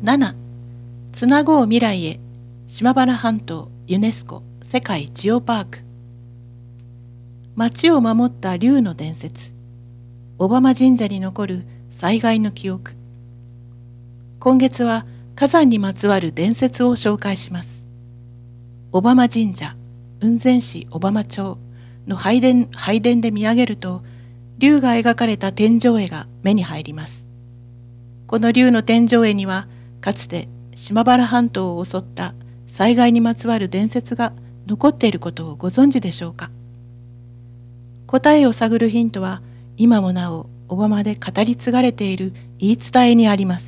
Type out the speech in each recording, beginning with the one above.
7. つなごう未来へ島原半島ユネスコ世界ジオパーク。町を守った竜の伝説、小浜神社に残る災害の記憶。今月は火山にまつわる伝説を紹介します。小浜神社、雲仙市小浜町の拝殿で見上げると、竜が描かれた天井絵が目に入ります。この竜の天井絵には、かつて島原半島を襲った災害にまつわる伝説が残っていることをご存知でしょうか。答えを探るヒントは、今もなお小浜で語り継がれている言い伝えにあります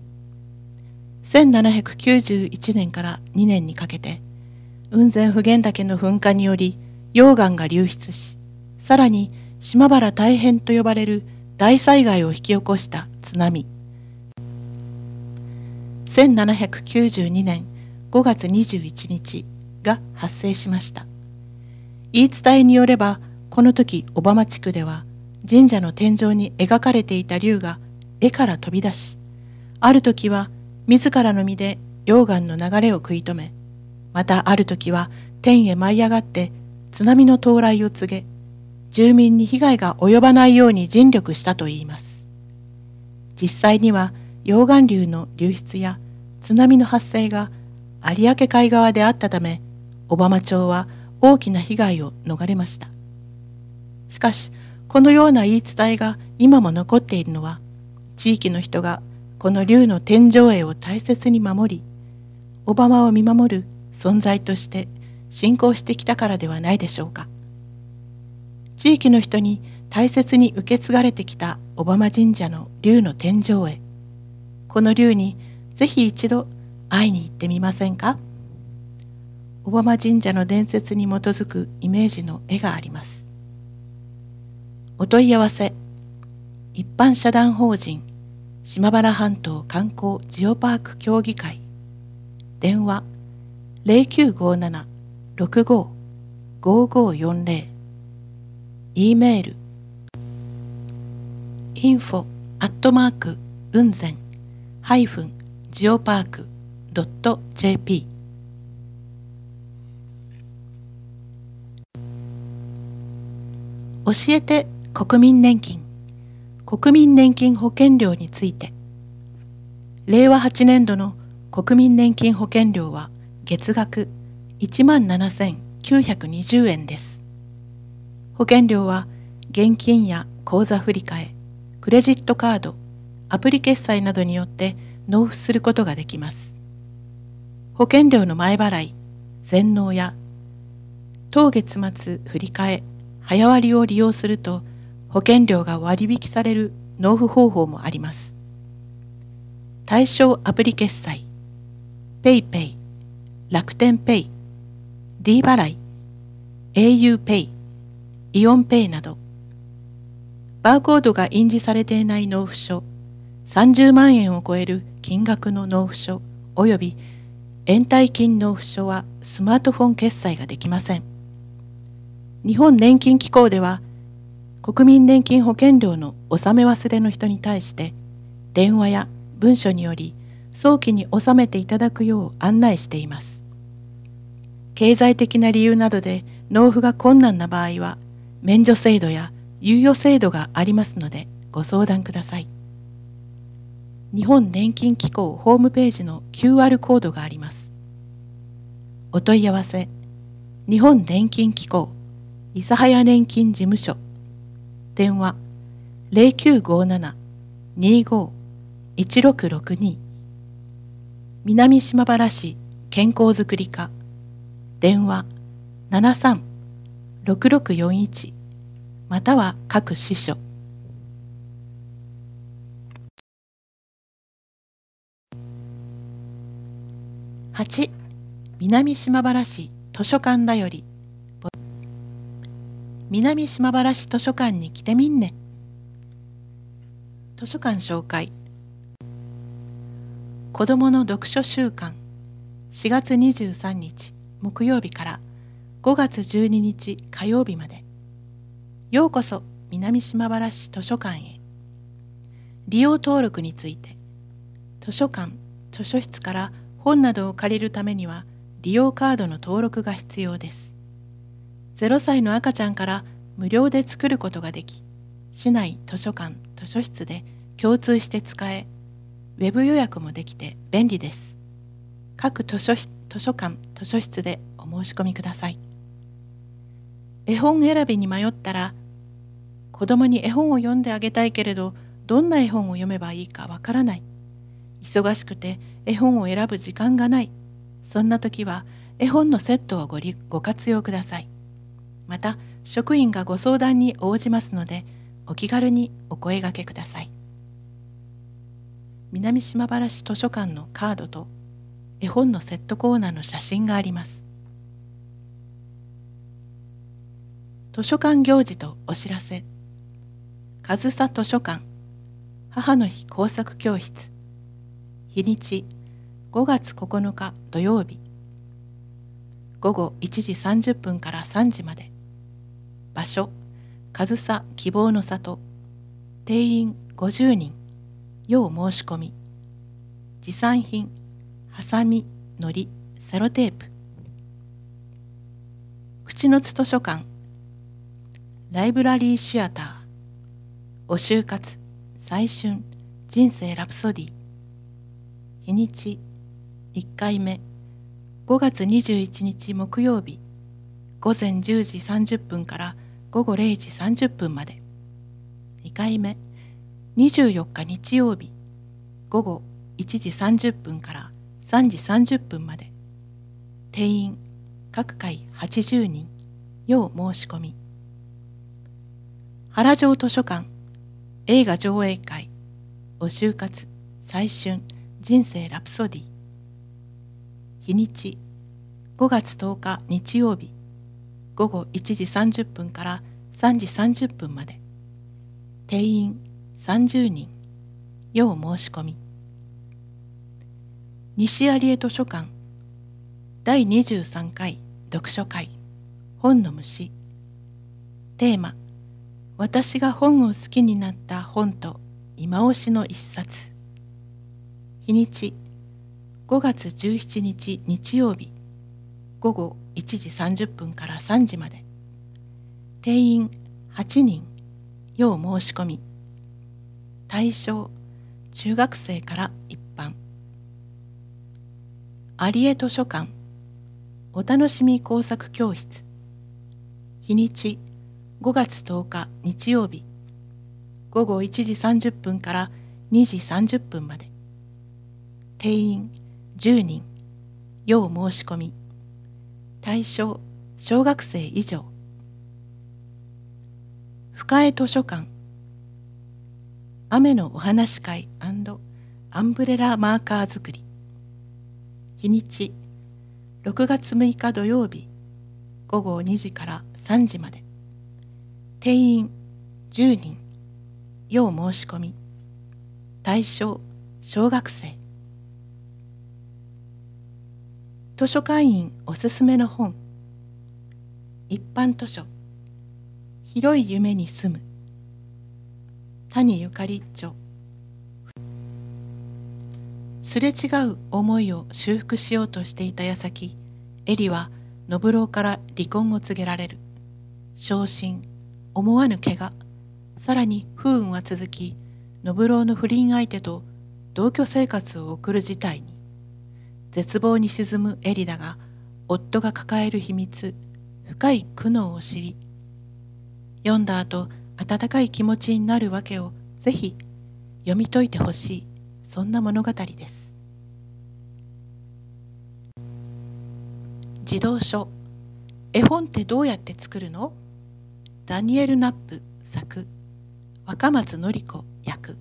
。1791年から2年にかけて、雲仙普賢岳の噴火により溶岩が流出し、さらに島原大変と呼ばれる大災害を引き起こした津波。1792年5月21日が発生しました。言い伝えによれば、この時小浜地区では神社の天井に描かれていた竜が絵から飛び出し、ある時は自らの身で溶岩の流れを食い止め、またある時は天へ舞い上がって津波の到来を告げ、住民に被害が及ばないように尽力したといいます。実際には溶岩流の流出や津波の発生が有明海側であったため、小浜町は大きな被害を逃れました。しかし、このような言い伝えが今も残っているのは、地域の人がこの竜の天井絵を大切に守り、小浜を見守る存在として信仰してきたからではないでしょうか。地域の人に大切に受け継がれてきた小浜神社の竜の天井絵。この竜にぜひ一度会いに行ってみませんか。小浜神社の伝説に基づくイメージの絵があります。お問い合わせ、一般社団法人島原半島観光ジオパーク協議会、電話 0957-65-5540、E メール info@ 雲仙ジオパーク .jp。 教えて国民年金、国民年金保険料について。令和8年度の国民年金保険料は月額17,920円です。保険料は現金や口座振替、クレジットカード、アプリ決済などによって納付することができます。保険料の前払い、全納や当月末振替、早割を利用すると保険料が割引される納付方法もあります。対象アプリ決済、ペイペイ、楽天ペイ、D 払い、au ペイ、イオンペイなど、バーコードが印字されていない納付書、30万円を超える金額の納付書および延滞金納付書はスマートフォン決済ができません。日本年金機構では、国民年金保険料の納め忘れの人に対して、電話や文書により早期に納めていただくよう案内しています。経済的な理由などで納付が困難な場合は、免除制度や猶予制度がありますのでご相談ください。日本年金機構ホームページの QR コードがあります。お問い合わせ、日本年金機構諫早年金事務所、電話 0957-25-1662、南島原市健康づくり課、電話 73-6641、または各支所。8. 南島原市図書館だより。南島原市図書館に来てみんね。図書館紹介。子どもの読書週間、4月23日木曜日から5月12日火曜日まで。ようこそ南島原市図書館へ。利用登録について、図書館図書室から本などを借りるためには利用カードの登録が必要です。0歳の赤ちゃんから無料で作ることができ、市内図書館・図書室で共通して使え、ウェブ予約もできて便利です。各図書館・図書室でお申し込みください。絵本選びに迷ったら、子供に絵本を読んであげたいけれど、どんな絵本を読めばいいかわからない。忙しくて絵本を選ぶ時間がない。そんな時は絵本のセットをご活用ください。また、職員がご相談に応じますので、お気軽にお声掛けください。南島原市図書館のカードと絵本のセットコーナーの写真があります。図書館行事とお知らせ。上総図書館母の日工作教室。日にち5月9日土曜日。午後1時30分から3時まで。場所上総希望の里。定員50人。要申し込み。持参品ハサミ、のり、セロテープ。口の津図書館ライブラリーシアター。お就活再春人生ラプソディ。日にち1回目5月21日木曜日午前10時30分から午後0時30分まで。2回目24日日曜日午後1時30分から3時30分まで。定員各回80人。要申し込み。原城図書館映画上映会お就活再春人生ラプソディ。日にち5月10日日曜日午後1時30分から3時30分まで。定員30人。要申し込み。西有江図書館第23回読書会本の虫。テーマ私が本を好きになった本と今推しの一冊。日にち5月17日日曜日午後1時30分から3時まで。定員8人。要申し込み。対象中学生から一般。有江図書館お楽しみ工作教室。日にち5月10日日曜日午後1時30分から2時30分まで。定員10人。要申し込み。対象小学生以上。深江図書館雨のお話し会&アンブレラマーカー作り。日にち6月6日土曜日午後2時から3時まで。定員10人。要申し込み。対象小学生。図書館員おすすめの本。一般図書広い夢に住む谷ゆかり著。すれ違う思いを修復しようとしていた矢先、エリは信郎から離婚を告げられる。傷心、思わぬ怪我、さらに不運は続き、信郎の不倫相手と同居生活を送る事態に。絶望に沈むエリだが、夫が抱える秘密、深い苦悩を知り、読んだ後、温かい気持ちになるわけをぜひ読み解いてほしい、そんな物語です。児童書絵本ってどうやって作るの？ダニエル・ナップ作、若松典子訳。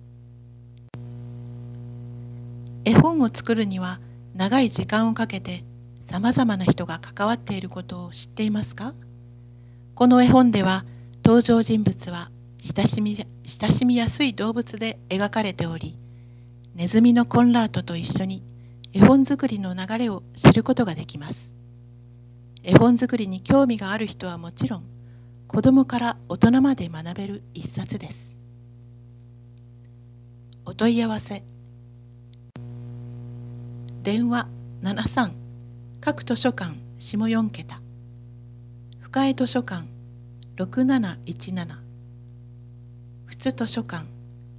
絵本を作るには長い時間をかけてさまざまな人が関わっていることを知っていますか？この絵本では登場人物は親しみやすい動物で描かれており、ネズミのコンラートと一緒に絵本作りの流れを知ることができます。絵本作りに興味がある人はもちろん、子どもから大人まで学べる一冊です。お問い合わせ電話73、各図書館下4桁、深江図書館6717、普津図書館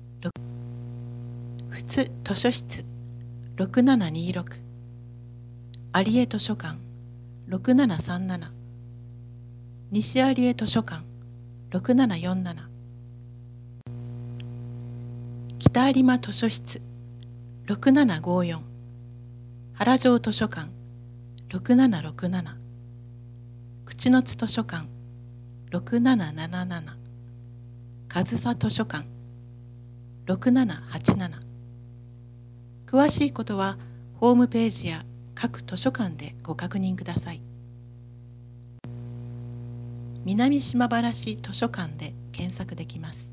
普津図書室6726、有江図書館6737、西有江図書館6747、北有馬図書室6754、原城図書館6767、口の津図書館6777、上総図書館6787。詳しいことはホームページや各図書館でご確認ください。南島原市図書館で検索できます。